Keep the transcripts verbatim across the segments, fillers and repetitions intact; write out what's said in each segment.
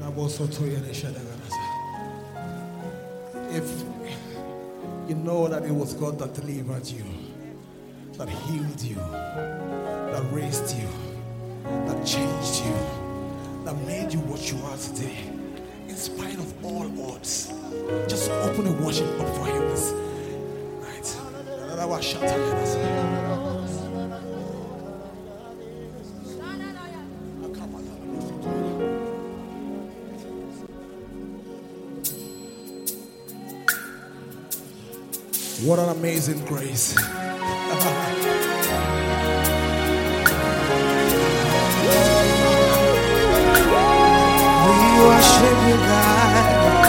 If you know that it was God that delivered you, that healed you, that raised you, that changed you, that made you what you are today, in spite of all odds, just open a worship up for Him this night. What an amazing grace. We worship you, God.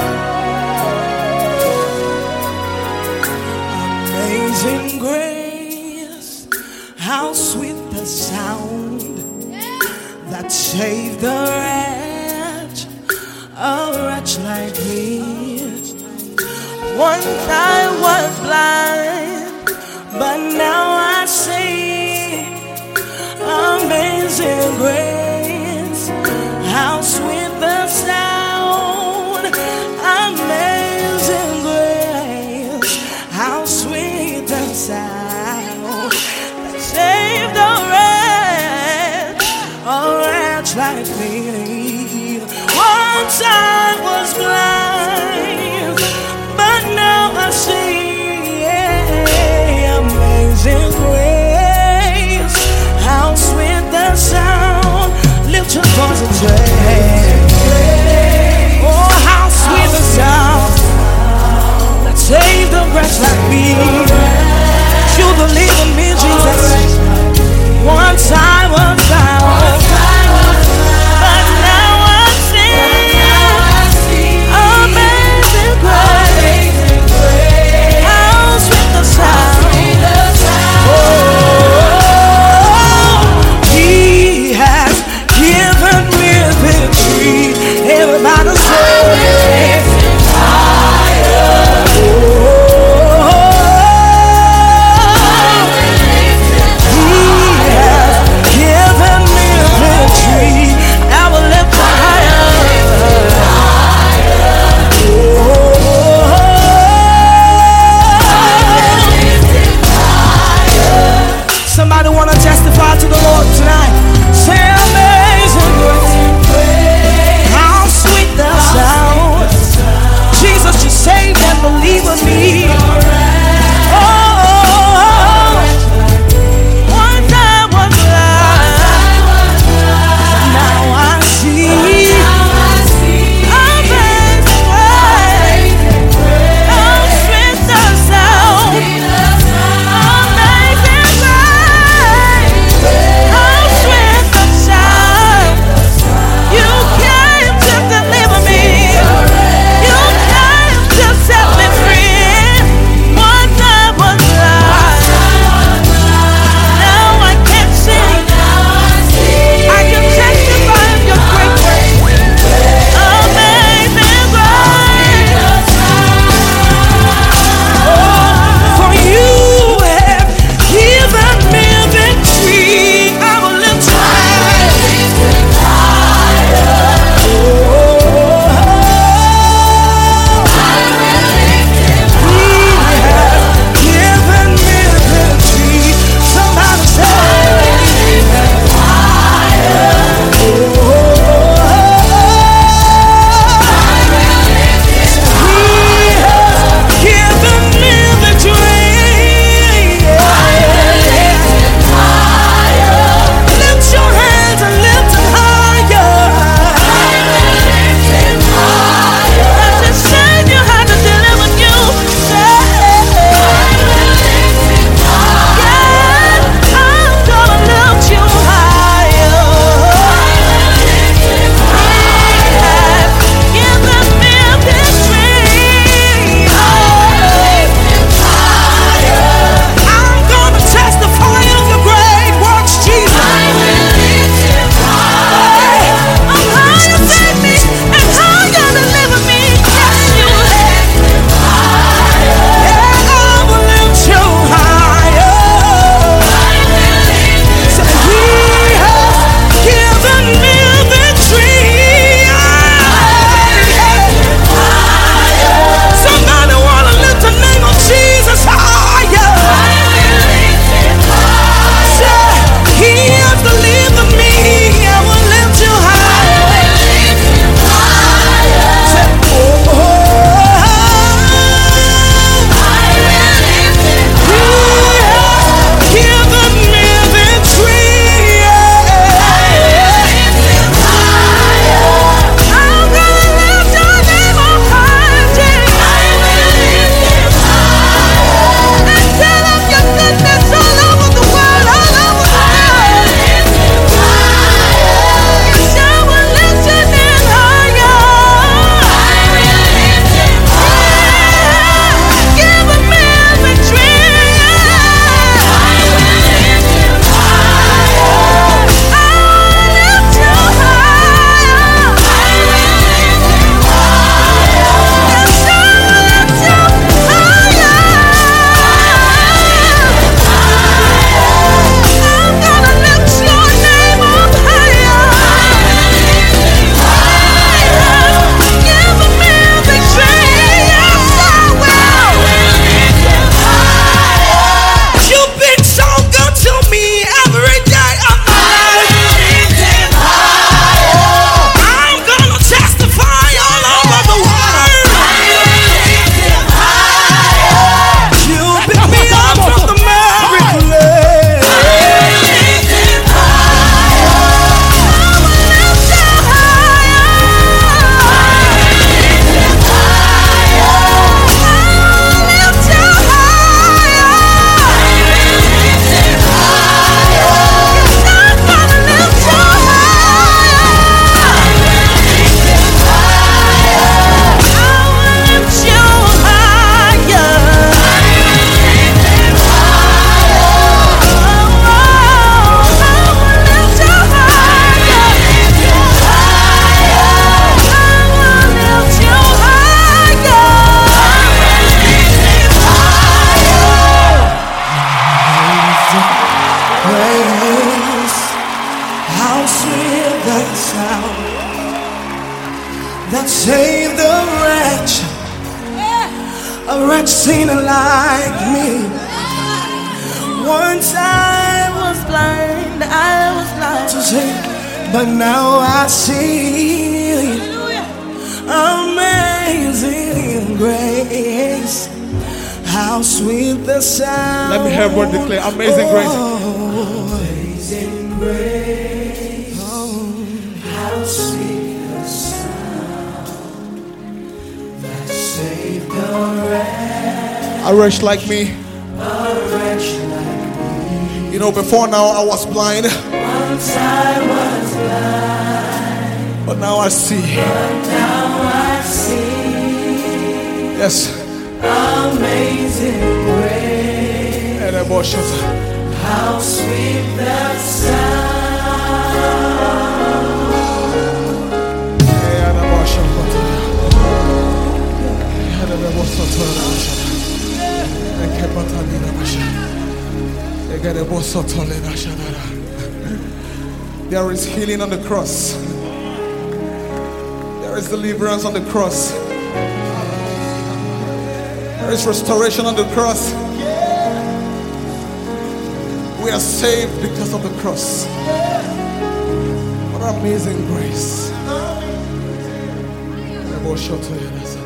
Amazing grace, how sweet the sound that saved the wretch, a wretch like me. Once I was blind, but now I see. Amazing grace, how sweet the sound. Amazing grace, how sweet the sound that saved a wretch, a wretch like me. Once I was blind, but now I see. Yeah, amazing grace, how sweet the sound. Lift your voice and say, oh, how sweet the sound that saved a wretch like me. You believe in me, Jesus. Once I was bound, but now I see. the sound that saved a wretch, a wretch sinner like me. Once I was blind, I was blind to sin, but now I see. Amazing grace, how sweet the sound. Let me hear everyone declare amazing grace. Oh, amazing grace, oh, how sweet the sound that saved a wretch. A wretch like me. A wretch like me. You know, before now I was blind. Once I was blind, but now I see. But now I see. Yes. Amazing grace, how sweet the sound. There is healing on the cross. There is deliverance on the cross. There is restoration on the cross. We are saved because of the cross. What an amazing grace.